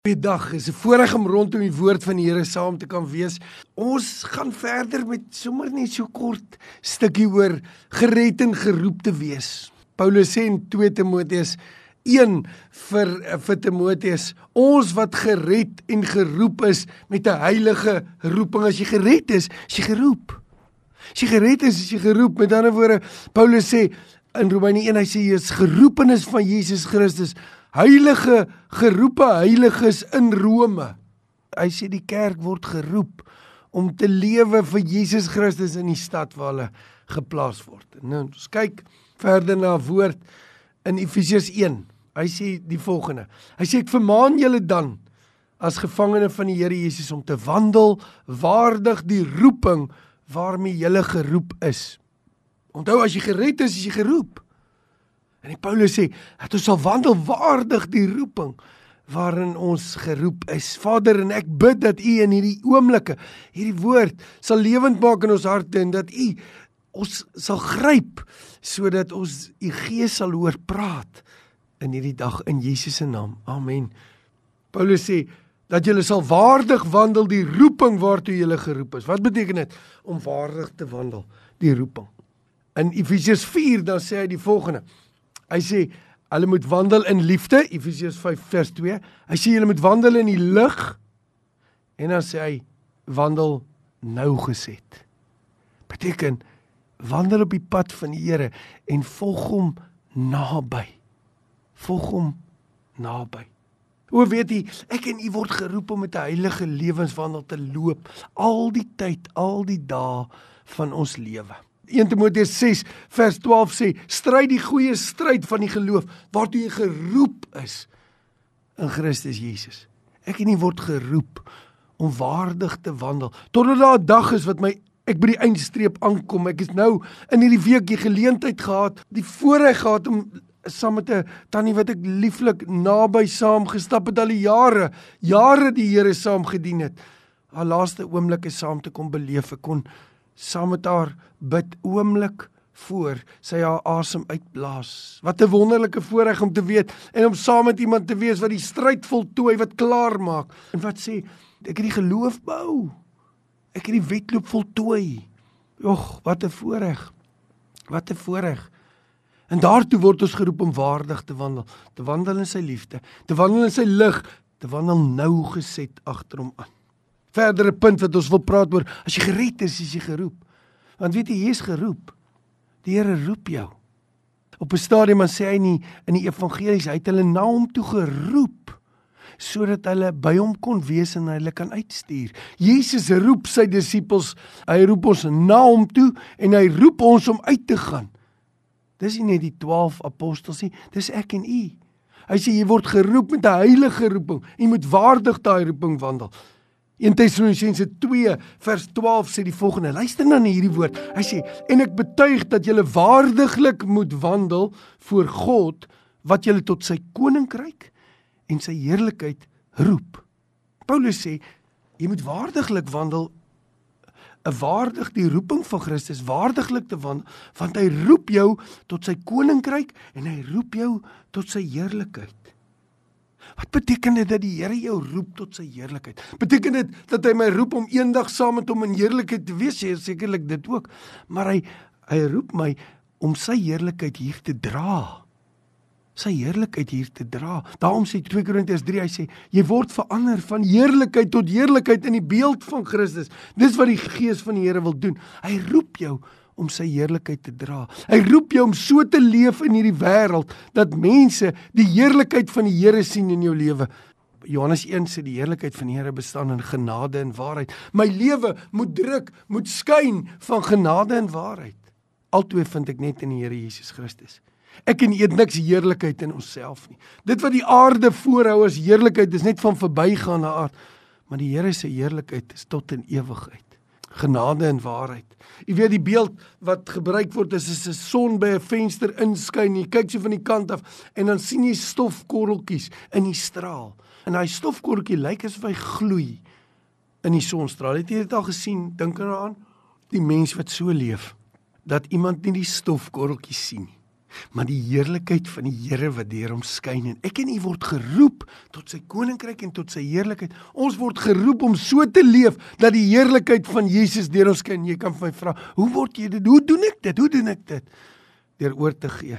Goeiedag, is 'n voorreg om rondom die woord van die Here saam te kan wees. Ons gaan verder met sommer net so kort stukkie oor gered en geroep te wees. Paulus sê in 2 Timoteus 1 vir Timoteus, ons wat gered en geroep is met 'n heilige roeping. As jy gered is jy geroep. As jy gered is jy geroep. Met ander woorde, Paulus sê in Romeine 1, hy sê jy is geroepenis van Jesus Christus. Heilige, geroepe heiliges in Rome. Hy sê die kerk word geroep om te lewe vir Jesus Christus in die stad waar hulle geplaas word. Nou, ons kyk verder na woord in Efesiërs 1. Hy sê die volgende. Hy sê, ek vermaan julle dan as gevangene van die Here Jesus om te wandel waardig die roeping waarmee julle geroep is. Onthou, as jy gered is jy geroep. En die Paulus sê, dat ons sal wandel waardig die roeping waarin ons geroep is. Vader, en ek bid dat U in hierdie oomblikke, hierdie woord sal lewend maak in ons harte en dat U ons sal gryp, sodat ons U Gees sal hoor praat in hierdie dag in Jesus se naam. Amen. Paulus sê, dat julle sal waardig wandel die roeping waartoe julle geroep is. Wat beteken dit? Om waardig te wandel, die roeping. In Efesiërs 4, dan sê hy die volgende. Hy sê, hulle moet wandel in liefde, Efesiërs 5 vers 2. Hy sê, julle moet wandel in die lig, en dan sê hy, wandel nougeset. Beteken, wandel op die pad van die Here, en volg hom naby. Volg hom naby. O, weet jy, ek en U word geroep om met 'n heilige lewenswandel te loop, al die tyd, al die dae van ons lewe. 1 Timoteus 6 vers 12 sê, stryd die goeie stryd van die geloof, waartoe jy geroep is in Christus Jesus. Ek en U word geroep om waardig te wandel, totdat daar 'n dag is wat ek by die eindstreep aankom. Ek is nou in hierdie week die geleentheid gehad, die voorreg gehad om saam met 'n tannie wat ek lieflik naby saam gestap het al die jare die Here saam gedien het, haar laaste oomblikke saam te kom beleef. Ek kon saam met haar bid oomblik voor sy haar asem uitblaas. Wat 'n wonderlike voorreg om te weet en om saam met iemand te wees wat die stryd voltooi, wat klaar maak en wat sê, ek het die geloof bou, ek het die wedloop voltooi. Jogg, wat 'n voorreg, wat 'n voorreg. En daartoe word ons geroep om waardig te wandel in sy liefde, te wandel in sy lig, te wandel nougeset agter hom aan. Verdere punt wat ons wil praat oor, as jy gered is jy geroep. Want weet jy is geroep. Die Here roep jou. Op 'n stadium sê hy in die evangelies, hy het hulle na hom toe geroep, sodat hulle by hom kon wees en hulle kan uitstuur. Jesus roep sy disippels, hy roep ons na hom toe en hy roep ons om uit te gaan. Dis nie net die 12 apostels nie, dis ek en U. Hy sê jy word geroep met 'n heilige roeping. Jy moet waardig daai roeping wandel. 1 Tessalonisense 2 vers 12 sê die volgende, luister nou na hierdie woord, hy sê, en ek betuig dat julle waardiglik moet wandel voor God, wat julle tot sy koninkryk en sy heerlikheid roep. Paulus sê, jy moet waardiglik wandel, waardig die roeping van Christus, waardiglik te wandel, want hy roep jou tot sy koninkryk en hy roep jou tot sy heerlikheid. Wat beteken dit dat die Here jou roep tot sy heerlikheid? Beteken dit dat hy my roep om eendag saam met hom in heerlikheid te wees? Sekerlik dit ook. Maar hy roep my om sy heerlikheid hier te dra. Sy heerlikheid hier te dra. Daarom sê 2 Korintiërs 3, hy sê, jy word verander van heerlikheid tot heerlikheid in die beeld van Christus. Dis wat die Gees van die Here wil doen. Hy roep jou om sy heerlikheid te dra. Hy roep jou om so te leef in hierdie wêreld, dat mense die heerlikheid van die Here sien in jou lewe. Johannes 1 sê die heerlikheid van die Here bestaan in genade en waarheid. My lewe moet druk, moet skyn van genade en waarheid. Altwee vind ek net in die Here Jesus Christus. Ek en U het niks heerlikheid in onsself nie. Dit wat die aarde voorhou as heerlikheid is net van verbygaande aard, maar die Here se heerlikheid is tot in ewigheid. Genade en waarheid. Jy weet die beeld wat gebruik word is 'n son by 'n venster inskyn, jy kyk so van die kant af en dan sien jy stofkorreltjies in die straal. En daai stofkorreltjie lyk asof hy gloei in die sonstraal. Het jy dit al gesien? Dink eraan, die mens wat so leef, dat iemand nie die stofkorreltjies sien nie. maar die heerlikheid van die Here wat deur hom skyn. En ek en u word geroep tot sy koninkryk en tot sy heerlikheid. Ons word geroep om so te leef, dat die heerlikheid van Jesus deur ons skyn. Jy kan vir my vra, hoe word jy dit? Hoe doen ek dit? Hoe doen ek dit? Deur oor te gee.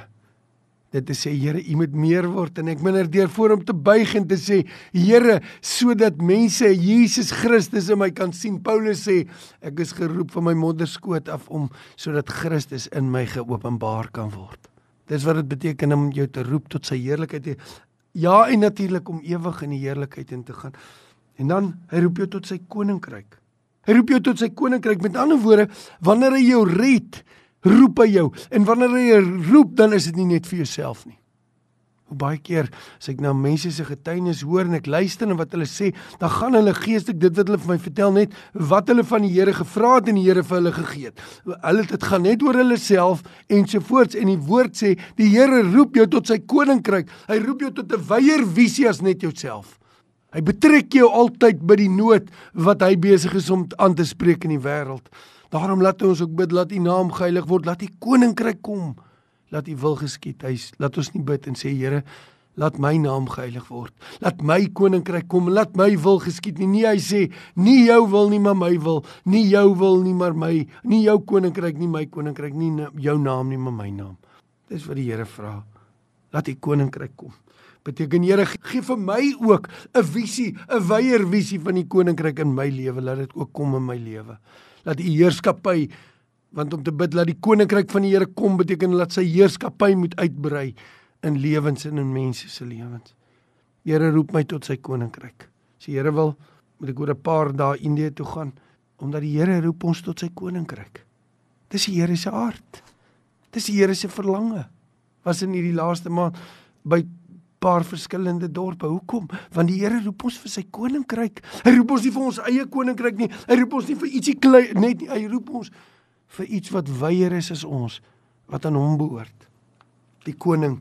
Dit te sê, Here, u moet meer word, en ek minder deur voor hom te buig en te sê, Here, sodat mense Jesus Christus in my kan sien. Paulus sê, ek is geroep van my modderskoot af om, sodat Christus in my geopenbaar kan word. Dis wat dit beteken om jou te roep tot sy heerlikheid. Ja, en natuurlik om ewig in die heerlikheid in te gaan. En dan, hy roep jou tot sy koninkryk. Hy roep jou tot sy koninkryk. Met ander woorde, wanneer hy jou red, roep hy jou. En wanneer hy jou roep, dan is dit nie net vir jouself nie. Hoe baie keer, as ek na mense se getuienis hoor en ek luister na wat hulle sê, dan gaan hulle geestelik dit wat hulle vir my vertel, net wat hulle van die Here gevra het en die Here vir hulle gegee het. Dit gaan net oor hulle self ensovoorts. En die woord sê, die Here roep jou tot sy koninkryk. Hy roep jou tot 'n wyeer visie as net jouself. Hy betrek jou altyd by die nood wat hy besig is om aan te spreek in die wêreld. Daarom laat ons ook bid, laat u naam geheilig word, laat u koninkryk kom. Laat u wil geskied. Laat ons nie bid en sê, Here, laat my naam geheilig word. Laat my koninkryk kom, laat my wil geskied nie. Nie, hy sê, nie jou wil nie, maar my wil. Nie jou wil nie, maar my. Nie jou koninkryk nie, my koninkryk. Nie jou naam nie, maar my naam. Dis wat die Here vra. Laat die koninkryk kom. Beteken, Here, gee vir my ook 'n visie, 'n wyeer visie van die koninkryk in my lewe. Laat dit ook kom in my lewe. Laat die heerskappy, want om te bid, laat die koninkryk van die Here kom, beteken, laat sy heerskappy moet uitbrei in lewens en in mense se lewens. Die Here roep my tot sy koninkryk. As die Here wil, moet ek oor 'n paar dae Indië toe gaan, omdat die Here roep ons tot sy koninkryk. Dis die Here se hart. Dis die Here se verlange. Was in hierdie laaste maand by paar verskillende dorpe. Hoekom? Want die Here roep ons vir sy koninkryk. Hy roep ons nie vir ons eie koninkryk nie. Hy roep ons nie vir ietsie klein net nie. Hy roep ons vir iets wat wyeer is as ons, wat aan hom behoort. Die koning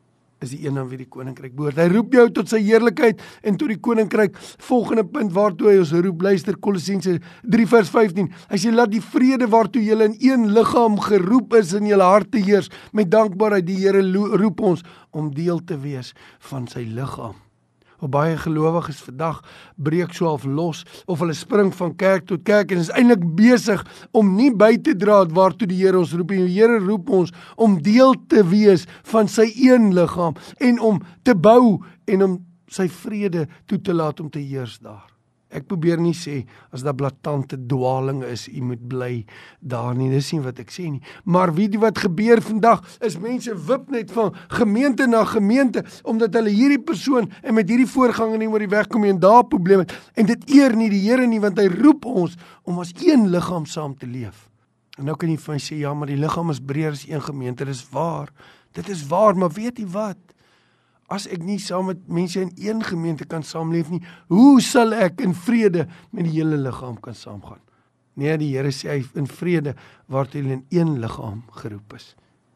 is die een aan wie die koninkryk behoort. Hy roep jou tot sy heerlikheid en tot die koninkryk. Volgende punt waartoe hy ons roep, luister, Kolossense 3 vers 15. Hy sê, laat die vrede waartoe julle in een liggaam geroep is in julle harte heers, met dankbaarheid. Die Here roep ons om deel te wees van sy liggaam. Hoe baie gelowiges vandag breek so half los, of hulle spring van kerk tot kerk en is eintlik besig om nie by te dra waartoe die Here ons roep. En die Here roep ons om deel te wees van sy een liggaam en om te bou en om sy vrede toe te laat om te heers daar. Ek probeer nie sê, as daar blaatante dwaling is, jy moet bly daar nie, dis nie wat ek sê nie. Maar weet jy wat gebeur vandag, is mense wip net van gemeente na gemeente, omdat hulle hierdie persoon en met hierdie voorganger nie oor die weg kom en daar probleem het, en dit eer nie die Here nie, want hy roep ons om as een liggaam saam te leef. En nou kan jy vir my sê, ja, maar die liggaam is breër as een gemeente, dit is waar, maar weet jy wat? As ek nie saam met mense in een gemeente kan saamleef nie, hoe sal ek in vrede met die hele liggaam kan saamgaan? Nee, die Here sê hy in vrede waartoe hulle in een liggaam geroep is.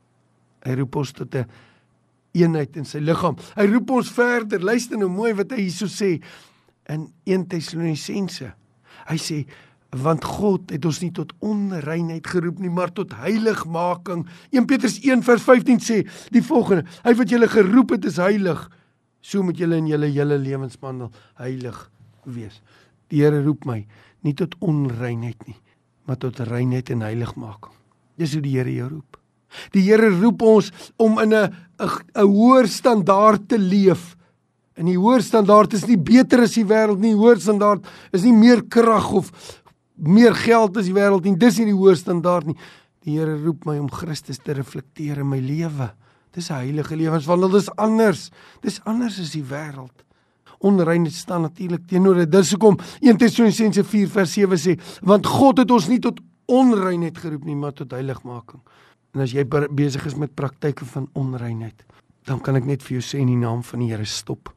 Hy roep ons tot 'n eenheid in sy liggaam. Hy roep ons verder. Luister nou mooi wat hy hierso sê in 1 Tessalonisense. Hy sê, want God het ons nie tot onreinheid geroep nie, maar tot heiligmaking. 1 Petrus 1 vers 15 sê die volgende, hy wat julle geroep het is heilig, so moet julle in julle hele lewenswandel heilig wees. Die Here roep my nie tot onreinheid nie, maar tot reinheid en heiligmaking. Dis hoe die Here jou roep. Die Here roep ons om in 'n hoër standaard te leef. En die hoër standaard is nie beter as die wêreld nie, hoër standaard is nie meer krag of meer geld as die wêreld nie, dis nie die hoë standaard nie. Die Here roep my om Christus te reflekteer in my lewe. Dis 'n heilige lewenswandel, dis anders as die wêreld. Onreinheid staan natuurlik teenoor dit. Dis hoekom 1 Tessalonisense 4 vers 7 sê, want God het ons nie tot onreinheid geroep nie, maar tot heiligmaking. En as jy besig is met praktyke van onreinheid, dan kan ek net vir jou sê in die naam van die Here, stop.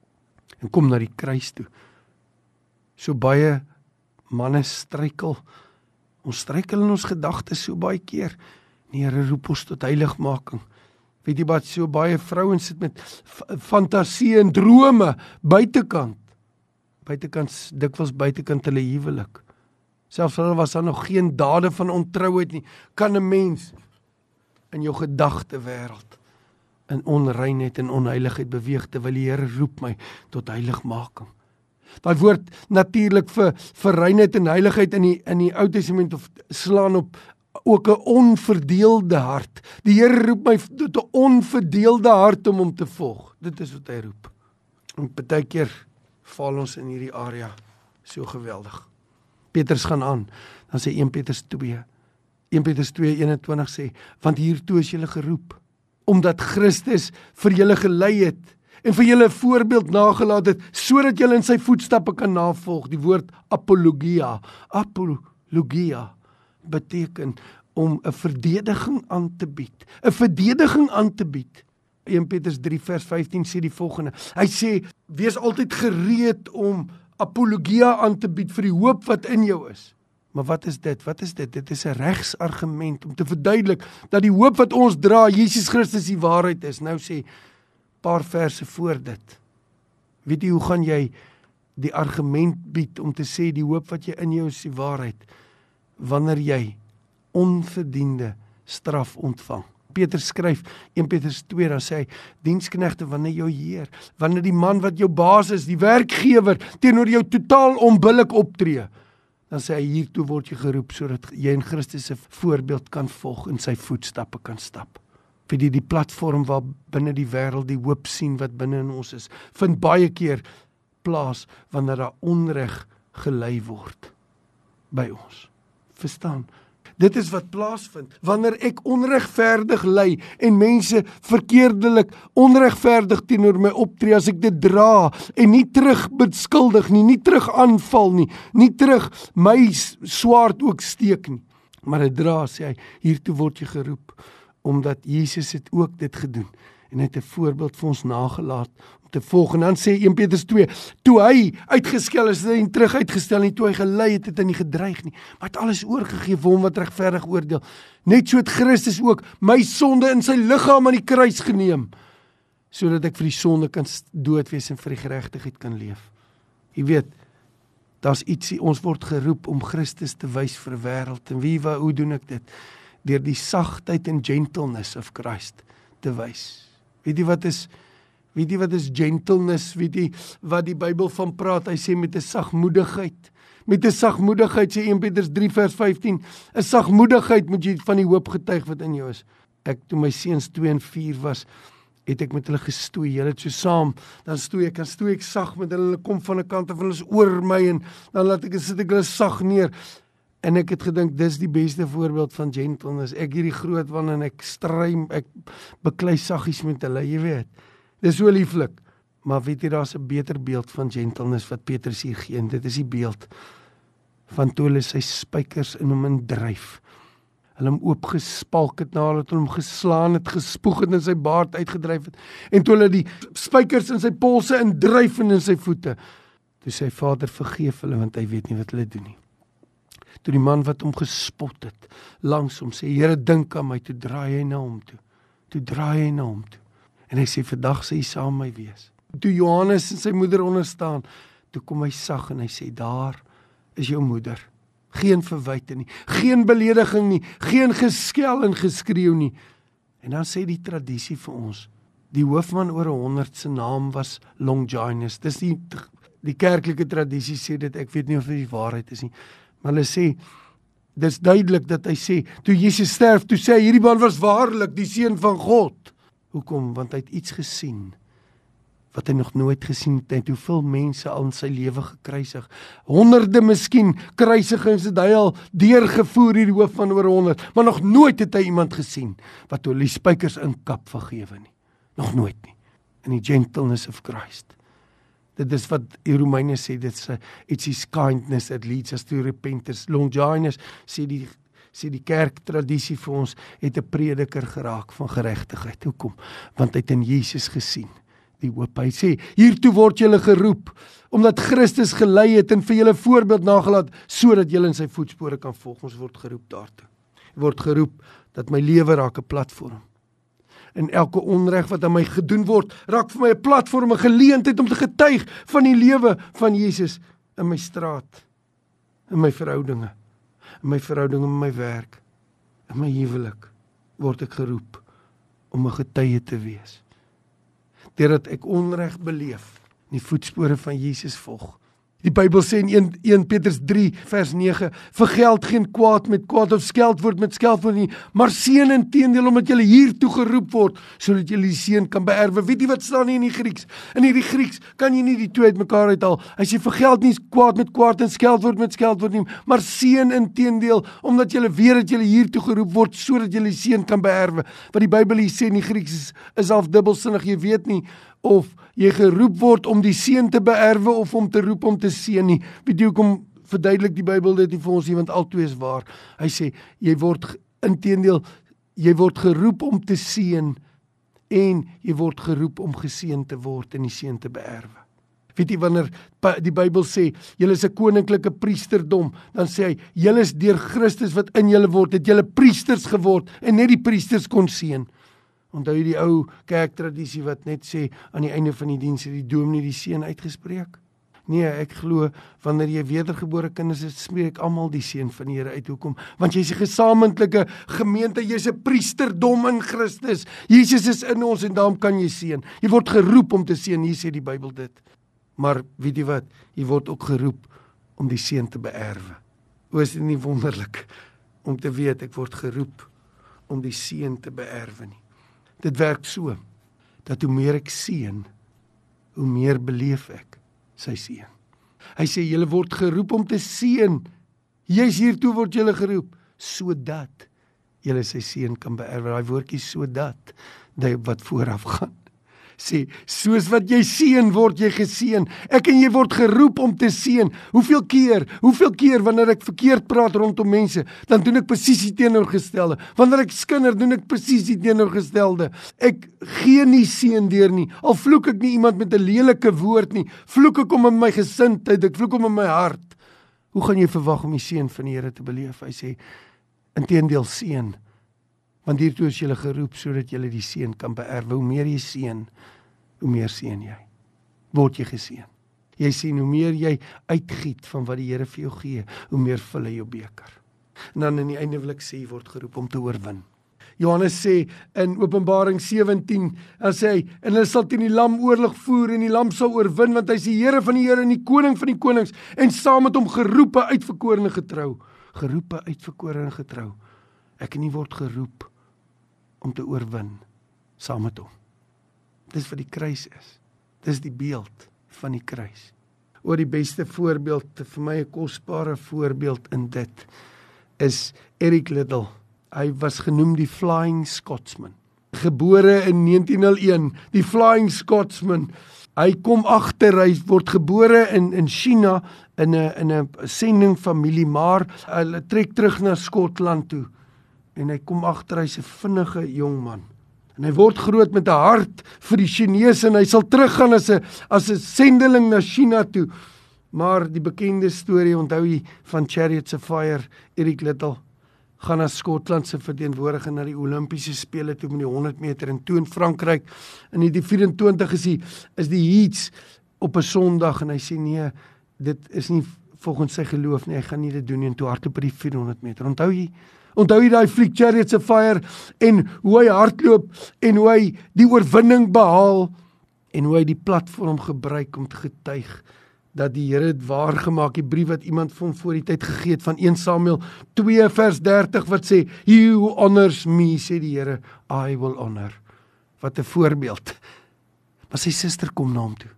En kom na die kruis toe. So baie manne struikel. Ons struikel in ons gedagtes so baie keer. Die Here roep ons tot heiligmaking. Weet jy wat, so baie vrouens sit met fantasie en drome buitekant. Dikwels buitekant hulle huwelik. Selfs hulle was daar nog geen dade van ontrouheid nie. Kan 'n mens in jou gedagte wêreld in onreinheid en onheiligheid beweeg, terwyl die Here roep my tot heiligmaking. Daai woord natuurlik vir reinheid en heiligheid in die Ou Testament of slaan op ook 'n onverdeelde hart. Die Here roep my tot 'n onverdeelde hart om hom te volg. Dit is wat hy roep. En baie keer val ons in hierdie area so geweldig. Petrus gaan aan, dan sê 1 Petrus 2:21 sê, want hiertoe is julle geroep, omdat Christus vir julle gelei het en vir julle 'n voorbeeld nagelaat het, sodat julle in sy voetstappe kan navolg. Die woord apologia beteken om 'n verdediging aan te bied. 'n verdediging aan te bied. 1 Petrus 3 vers 15 sê die volgende. Hy sê, wees altyd gereed om apologia aan te bied vir die hoop wat in jou is. Maar wat is dit? Dit is 'n regsargument om te verduidelik dat die hoop wat ons dra, Jesus Christus die waarheid is. Nou sê, paar verse voor dit. Weet jy, hoe gaan jy die argument bied om te sê die hoop wat jy in jou is die waarheid, wanneer jy onverdiende straf ontvang? Petrus skryf, 1 Petrus 2, dan sê hy, diensknegte, wanneer jou Heer, wanneer die man wat jou baas is, die werkgewer, teenoor jou totaal onbillik optree, dan sê hy, hiertoe word jy geroep, sodat jy in Christus se voorbeeld kan volg, en sy voetstappe kan stap. Vir die platform waar binne die wêreld die hoop sien wat binne in ons is, vind baie keer plaas, wanneer daar onreg gelei word by ons. Verstaan? Dit is wat plaasvind. Wanneer ek onregverdig lei en mense verkeerdelik onregverdig teenoor my optree, as ek dit dra en nie terug beskuldig nie terug aanval nie terug my swaard ook steek nie, maar dit dra, sê hy, hiertoe word jy geroep, omdat Jesus het ook dit gedoen en hy het 'n voorbeeld vir ons nagelaat om te volg. En dan sê 1 Petrus 2, toe hy uitgeskel is, hy terug uitgestel nie, toe hy gelei het hy nie gedreig nie, maar het alles oorgegee vir hom wat regverdig oordeel. Net so het Christus ook my sonde in sy liggaam aan die kruis geneem, sodat ek vir die sonde kan dood wees en vir die geregtigheid kan leef. Jy weet, daar's ietsie, ons word geroep om Christus te wys vir die wêreld. En hoe doen ek dit? Deur die sagtheid en gentleness of Christ te wys. Weet jy wat is gentleness? Weet jy wat die Bybel van praat? Hy sê met 'n sagmoedigheid. Met 'n sagmoedigheid, sê 1 Petrus 3 vers 15, 'n sagmoedigheid moet jy van die hoop getuig wat in jou is. Toe my seuns 2 en 4 was, het ek met hulle gestoei. Hulle het so saam, dan stoei ek sag met hulle kom van 'n kant af, hulle is oor my en dan sit ek hulle sag neer. En ek het gedink, dis die beste voorbeeld van gentleness. Ek hierdie groot one en ek beklei saggies met hulle, jy weet. Dis so lieflik. Maar weet jy, daar's 'n beter beeld van gentleness wat Petrus hier gee. En dit is die beeld van toe hulle sy spykers in hom indryf. Hulle hom oopgespalk het, na hulle het hom geslaan het, gespoeg het en sy baard uitgedryf het. En toe hulle die spykers in sy polse indryf en in sy voete. Toe sê Vader, vergeef hulle, want hy weet nie wat hulle doen nie. Toe die man wat hom gespot het, langs hom sê, Here, dink aan my, toe draai hy na hom toe. En hy sê, vandag sê hy saam my wees. Toe Johannes en sy moeder onderstaan, toe kom hy sag en hy sê, daar is jou moeder. Geen verwyte nie, geen belediging nie, geen geskel en geskreeu nie. En dan sê die tradisie vir ons, die hoofman oor 100 se naam was Longinus. Dis die kerklike tradisie sê dit, ek weet nie of dit die waarheid is nie. Maar hulle sê, dis duidelik dat hy sê, toe Jesus sterf, toe sê hy, hierdie man was waarlik die seun van God. Hoekom? Want hy het iets gesien, wat hy nog nooit gesien het. Hy het hoeveel mense al in sy lewe gekruisig. Honderde miskien kruisigings het hy al deurgevoer, hierdie hoof van oor 100, maar nog nooit het hy iemand gesien, wat hulle die spykers in kap vergewe nie. Nog nooit nie. In die gentleness of Christ. Dit is wat die Romeine sê, it's his kindness that leads us to repentance. Longinus sê die kerktradisie vir ons, het 'n prediker geraak van geregtigheid. Hoekom? Want hy het in Jesus gesien, die hoop. Hy sê, hiertoe word julle geroep, omdat Christus gelei het en vir julle voorbeeld nagelaat, sodat julle in sy voetspore kan volg. Ons word geroep daartoe. Word geroep, dat my lewe raak 'n platform. En elke onreg wat aan my gedoen word, raak vir my 'n platform, 'n geleentheid om te getuig van die lewe van Jesus in my straat, in my verhoudinge met my werk, in my huwelik, word ek geroep om 'n getuie te wees. Deurdat ek onreg beleef, die voetspore van Jesus volg. Die Bybel sê in 1 Petrus 3 vers 9, vergeld geen kwaad met kwaad of skeldwoord met skeldwoord nie, maar seën inteendeel omdat julle hiertoe geroep word, sodat julle die seën kan beerwe. Weet jy wat staan nie in die Grieks? In hierdie Grieks kan jy nie die twee uitmekaar uithaal. Hy sê vergeld nie kwaad met kwaad en skeldwoord met skeldwoord nie, maar seën inteendeel omdat julle weet dat julle hiertoe geroep word, sodat julle die seën kan beerwe. Wat die Bybel hier sê in die Grieks is half dubbelsinnig. Jy weet nie of jy geroep word om die seën te beerwe of om te roep om te seën nie. Weet jy hoekom verduidelik die Bybel dit nie vir ons nie, want albei is waar. Hy sê, jy word geroep om te seën en jy word geroep om geseën te word en die seën te beerwe. Weet jy, wanneer die Bybel sê, julle is 'n koninklike priesterdom, dan sê hy, julle is deur Christus wat in julle word, het julle priesters geword en net die priesters kon seën. Onthou jy die ou kerktradisie wat net sê, aan die einde van die diens het die dominee die seën uitgespreek? Nee, ek glo, wanneer jy wedergebore kinders is, spreek almal die seën van die Here uit. Hoekom? Want jy's 'n gesamentlike gemeente, jy's 'n priesterdom in Christus. Jesus is in ons en daarom kan jy seën. Jy word geroep om te seën, hier sê die Bybel dit. Maar weet jy wat? Jy word ook geroep om die seën te beerwe. O, is dit nie wonderlik om te weet, ek word geroep om die seën te beerwe nie. Dit werk so, dat hoe meer ek seën, hoe meer beleef ek sy seën. Hy sê, julle word geroep om te seën. Jy's hiertoe word julle geroep, sodat julle sy seën kan beerwe. Daai woordjie sodat, wat vooraf gaan. Sê, soos wat jy seën, word jy geseën. Ek en jy word geroep om te seën. Hoeveel keer wanneer ek verkeerd praat rondom mense, dan doen ek presies die teenoorgestelde. Wanneer ek skinder, doen ek presies die teenoorgestelde. Ek gee nie seën deur nie. Al vloek ek nie iemand met 'n lelike woord nie. Vloek ek hom in my gesindheid, ek vloek hom in my hart. Hoe gaan jy verwag om die seën van die Here te beleef? Hy sê, inteendeel seën. Want hiertoe is julle geroep, sodat julle die seën kan beerwe. Hoe meer jy seën, hoe meer seën jy. Word jy geseën. Jy sien, hoe meer jy uitgiet van wat die Here vir jou gee, hoe meer vul hy jou beker. En dan in die einde wil ek sê, jy word geroep om te oorwin. Johannes sê in Openbaring 17, dan sê hy, en hulle sal teen die lam oorlog voer, en die lam sal oorwin, want hy is die Here van die Here en die koning van die konings, en saam met hom geroepe, uitverkore en getrou. Geroepe, uitverkore en getrou. Ek en jy word geroep om te oorwin, saam met hom. Dis wat die kruis is. Dis die beeld van die kruis. Oor die beste voorbeeld, vir my 'n kosbare voorbeeld in dit, is Eric Liddell. Hy was genoem die Flying Scotsman. Gebore in 1901, die Flying Scotsman. Hy kom agter, hy word gebore in China, in 'n sendingfamilie, maar hulle trek terug na Skotland toe. En hy kom agter, hy's 'n vinnige jong man. En hy word groot met 'n hart vir die Chinese en hy sal teruggaan as 'n sendeling na China toe. Maar die bekende storie, onthou jy van Chariots of Fire, Eric Liddell, gaan na Skotland se verteenwoordiger na die Olimpiese spele toe met die 100 meter en toe in Frankryk. In die 24 is die heats op 'n Sondag en hy sê nee, dit is nie volgens sy geloof nie, hy gaan nie dit doen nie, en toe hardloop by die 400 meter. Onthou jy daai fliek Chariots of Fire en hoe hy hardloop en hoe hy die oorwinning behaal en hoe hy die platform gebruik om te getuig dat die Here het waar gemaak, die brief wat iemand vir hom voor die tyd gegee het van 1 Samuel 2 vers 30 wat sê, he who honors me, sê die Here, I will honor. Wat 'n voorbeeld. Maar sy suster kom na hom toe.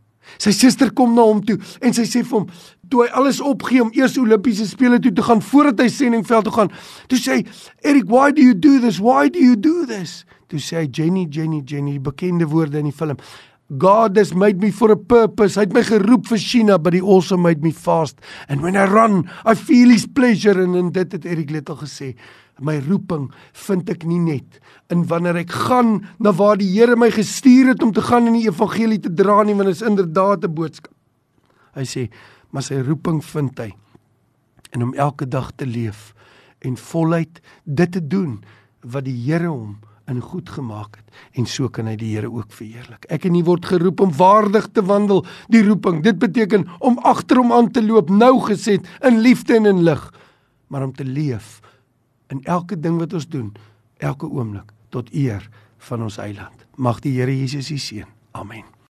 En sy sê vir hom, toe hy alles opgee om eers Olimpiese spele toe te gaan, voordat hy sendingveld toe gaan, toe sê hy, Eric, why do you do this? Toe sê hy, Jenny, die bekende woorde in die film, God has made me for a purpose. Hy het my geroep vir China, but he also made me fast. And when I run, I feel his pleasure. En dit het Eric Liddell gesê, my roeping vind ek nie net in wanneer ek gaan na waar die Here my gestuur het om te gaan en die evangelie te dra nie, want dit is inderdaad 'n boodskap. Hy sê, maar sy roeping vind hy en om elke dag te leef en voluit dit te doen wat die Here hom in goed gemaak het, en so kan hy die Here ook verheerlik. Ek en jy word geroep om waardig te wandel, die roeping. Dit beteken om agter hom aan te loop, nauwgeset, in liefde en in lig, maar om te leef in elke ding wat ons doen, elke oomblik tot eer van ons Heiland. Mag die Here Jesus u seën. Amen.